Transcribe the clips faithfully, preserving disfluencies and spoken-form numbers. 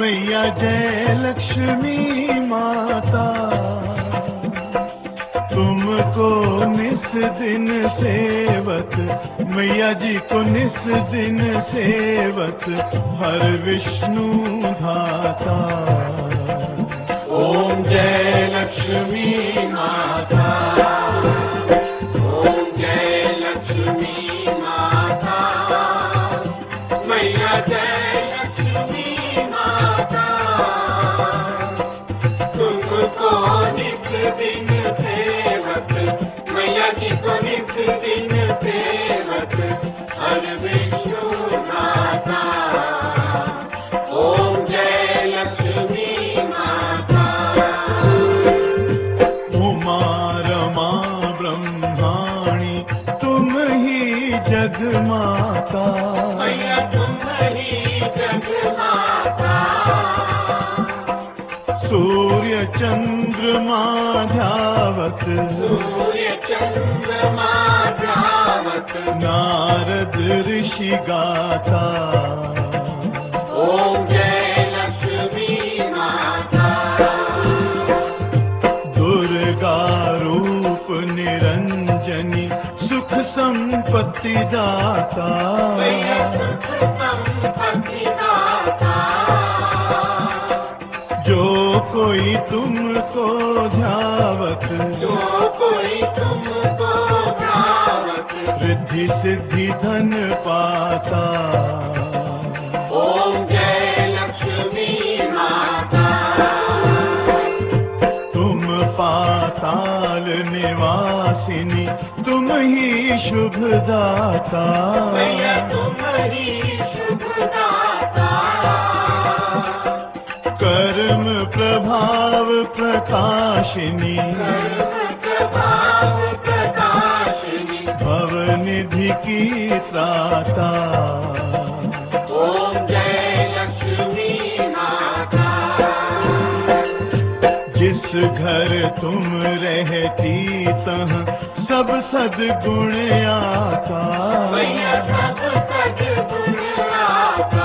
मैया जय लक्ष्मी माता, तुमको निस दिन सेवत, मैया जी को निस दिन सेवत, हर विष्णु धाता। ओम जय लक्ष्मी माता, ओम जय लक्ष्मी माता, मैया जय लक्ष्मी माता, तुमको निस दिन सेवत, मैया जी को निस दिन सेवत, हर विष्णु धाता। ओम जय लक्ष्मी माता, उमा रमा ब्रह्माणी तुम ही जग माता, मैया तुम ही जग माता। सूर्य चंद्रमा ध्यावत, सूर्य चंद्रमा ध्यावत, नारद ऋषि गाता। ओम जय लक्ष्मी माता, दुर्गा रूप निरंजनी सुख संपत्ति दाता, मैया सुख संपत्ति दाता। जो कोई तुमको ध्यावत, जो कोई तुमको ध्यावत, रिद्धि सिद्धि धन पाता। ओम जय लक्ष्मी माता, तुम पाताल निवासिनी तुम ही शुभ दाता, मैया तुम ही शुभ दाता। कर्म प्रभाव प्रकाशिनी, कर्म प्रभाव प्रकाशिनी, भवनिधि की त्राता। ओम जय लक्ष्मी माता, जिस घर तुम रहती तह सब सद्गुण आता, मैया सब सद्गुण आता।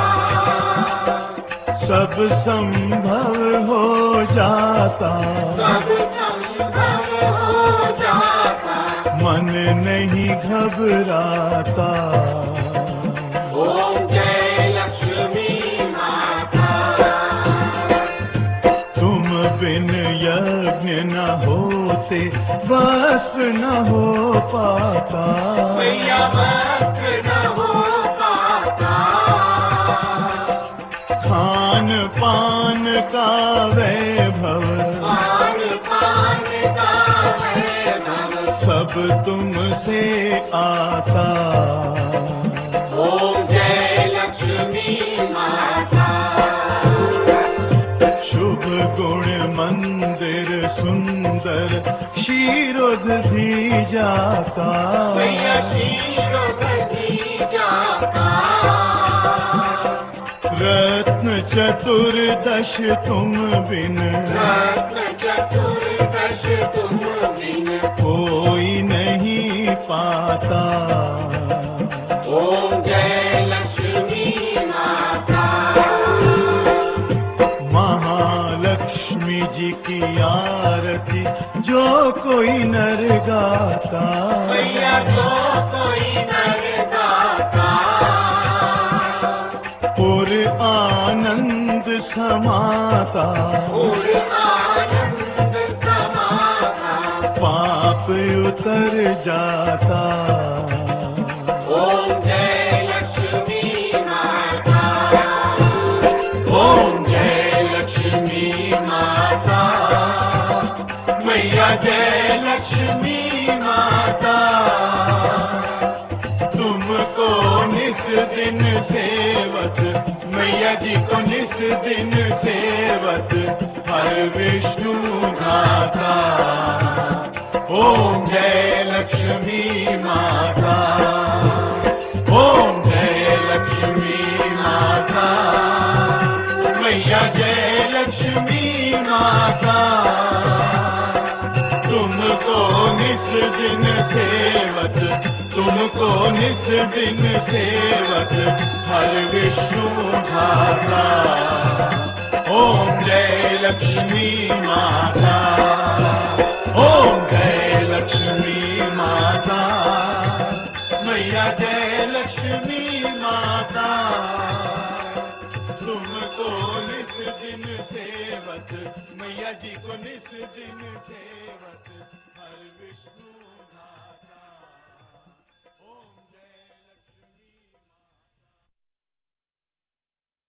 सब संभव हो जाता, सब संभव हो जाता, मन नहीं घबराता। ओम जय लक्ष्मी माता, तुम बिन यज्ञ न होते बस न हो पाता, मैया बस न हो पाता। खान पान का वैभव, खान पान का वैभव, सब तुमसे आता। ओम जय लक्ष्मी माता, शुभ गुण मंदिर सुंदर क्षीरोदधि जाता, मैया क्षीरोदधि जाता। रत्न चतुर्दश तुम बिन, रत्न चतुर्दश तुम बिन, कोई नहीं पाता। ओम जय लक्ष्मी माता, महालक्ष्मी जी की आरती जो कोई नर गाता, मैया जो कोई नर गाता। पुर आनंद समाता, पुर आनंद समाता, पाप उतर जाता। ओम जय लक्ष्मी माता, ओम जय लक्ष्मी माता, मैया जय लक्ष्मी माता। तुमको निस दिन सेवत, मैया जी को निस दिन सेवत, हर विष्णु धाता। ओम जय लक्ष्मी माता, ओम जय लक्ष्मी माता, मैया जय लक्ष्मी माता। तुमको निस निस दिन सेवत, तुमको निस दिन सेवत, हर विष्णु धाता। ओम जय लक्ष्मी माता, ओम जय लक्ष्मी माता, मैया जय लक्ष्मी माता। तुमको निस दिन सेवत, मैया जी को निस दिन सेवत।